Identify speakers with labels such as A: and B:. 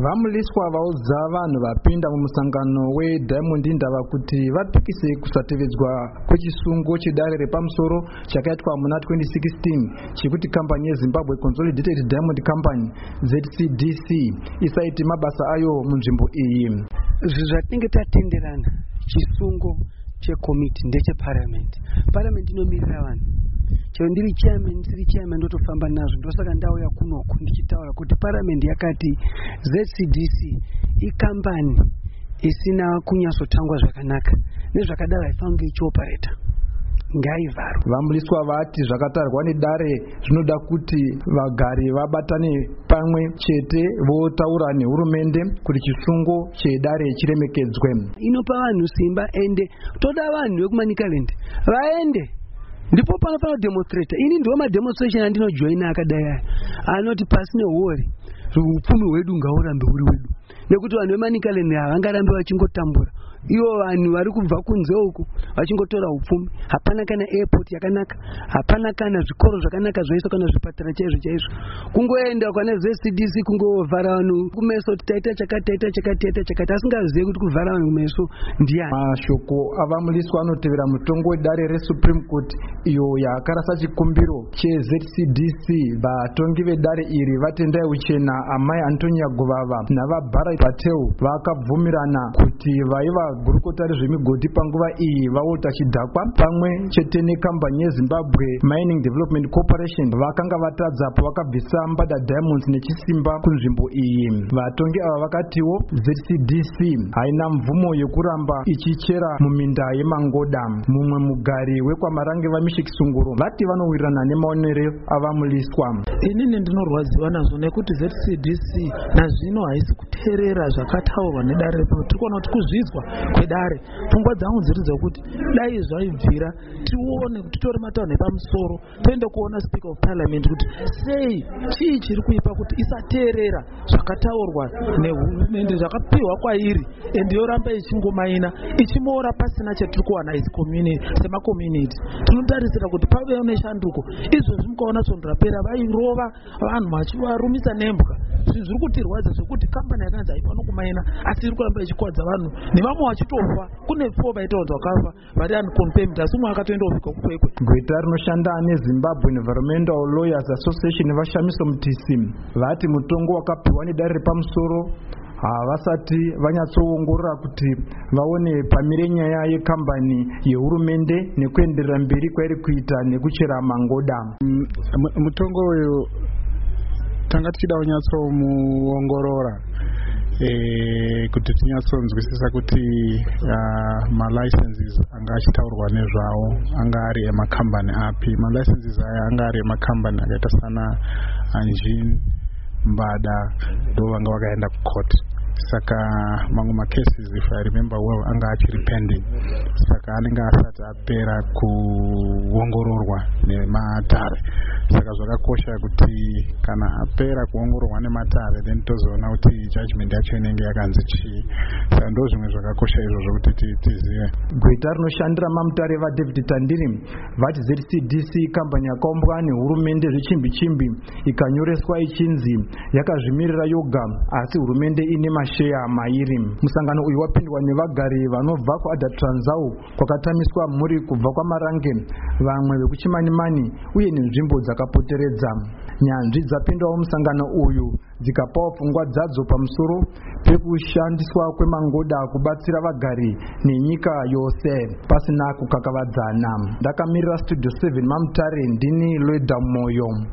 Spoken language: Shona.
A: Vamuliswa vaudza vanhu vapinda mumusangano weDiamond Ndava kuti vapikise kusatevedzwa kwechisungo chedare repamusoro chakaitwa muna 2016 chekuti kambani yeZimbabwe Consolidated Diamond Company ZCDC isaite mabasa ayo munzvimbo iyi.
B: Zvatinenge tatenderana chisungo chekomiti ndecheparliament. Parliament inomirira vanhu. Chero ndiri chairman ndotofamba nazvo. Ndosaka ndauya kunoku ndichitaura kuti parliament yakati ZCDC ikambani isina kunyatsotangwa zvakanaka nezvakadaro haifanirwi ichioperata. Ngaivharwe.
A: Vamuliswa vati zvakatarwa nedare zvinoda kuti vagari vabatane pamwe chete votaura nehurumende kuti chisungo chedare chiremekedzwe.
B: Inopa vanhu simba ende toda vanhu vekuManicaland vaende. Ndipo panofana demonstrate. Ini ndiwo mademonstration andinojoina akadai anoti pasine worry upfumi hwedu ngaurambe huri wedu. Nekuti vanhu veManicaland havangarambe vachingotambura. Ivo vanhu vari kubva kunze uku vachingotora upfumi. Hapana kana airport yakanaka, hapana kana zvikoro zvakanaka zvaiswa kana zvipatara chaizvo. Kungoenda kana ZCDC kungovhara vanhu kumeso taita chakati asingazivi kuti kuvhara vanhu kumeso ndiani.
A: Mashoko avamuliswa anotevera mutongo wedare reSupreme Court iyo yakarasa chikumbiro cheZCDC. Vatongi vedare iri vatendai uchena Amai Antonia Govava navaBharat Patel vakabvumirana kuti vaiva gurukota rezvemigodhi panguva iyi vaota chidhakwa pamwe chete nekambani yeZimbabwe Mining Development Corporation vakanga vatadza pavakabvisa Mbada Diamonds nechisimba kunzvimbo iyi. Vatongi ava vakatiwo ZCDC haina mvumo yekuramba ichichera muminda yemangoda. Mumwe mugari wekwamarange vaMisheki Sunguru vati vanowirirana nemaonero avamuliswa.
C: Inini ndinorwadziwa nazvo nekuti ZCDC nazvino haisi kuteerera zvakataurwa nedare repamusoro. Tirikuona kuti kuzvidzwa kwedare pfungwa dzangu dziri dzokuti dai zvaibvira tione kuti tori matauriro epamusoro toende kuona Speaker of Parliament kuti sei chii chiri kuipa kuti isateerera zvakataurwa nehurumende zvakapiwa kwairi ende yoramba ichingomaina ichimoora pasina chetiri kuwana semakommunity. Tinotarisira kuti pave neshanduko. Izvozvi mukaona svondo rapera vairova vanhu vachivarumisa nembwa. Zvinhu zviri kutirwadza zvekuti kambani yakanzi haifana kumaina asi iri kuramba ichikwadza vanhu nevamwe vachitofa. Kune 4 vaitaunzwa vakafa vari unconfirmed asi umwe akatoenda kufika kukwekwe.
A: Gweta rinoshanda neZimbabwe Environmental Lawyers Association Vashamiso Mutisi vati mutongo wakapiwa nedare repamusoro havasati vanyatsoongorora kuti vaone pamire nyaya yekambani yehurumende nekuenderera mberi kwairi kuita nekuchera mangoda.
D: Mutongo uyu tanga tichida kunyatsomuongorora kuti tinyatsonzwisisa kuti malicenses anga achitaurwa nezvawo anga ari emakambani api. Malicenses aya anga ari emakambani akaita sana Anjin, Mbada ndo vanga vakaenda kucourt. Saka mamwe macases if I remember well anga achiri pending. Saka anenge asati apera kuongororwa nematare. Saka zvakakosha kuti kana apera kuongororwa nematare then tozoona kuti judgment yacho inenge yakanzi chii. Saka ndo zvimwe zvakakosha izvozvo kuti tizive.
A: Gweta rinoshandira mamutare vaDavid Tandiri vati ZCDC kambani yakaombwa nehurumende zvechimbi ikanyoreswa ichinzi yakazvimirira yoga asi hurumende ine masheya mairi. Musangano uyu wapindwa nevagari vanobva kuAdha Transau kwakatamiswa mhuri kubva kwaMarange, vamwe vekuChimanimani uye nenzvimbo dzakapoteredza. Nyanzvi dzapindawo musangano uyu dzikapawo pfungwa dzadzo pamusoro pekushandiswa kwemangoda kubatsira vagari nenyika yose pasina kukakavadzana. Ndakamirira Studio 7 mamutare ndini Loida Moyo.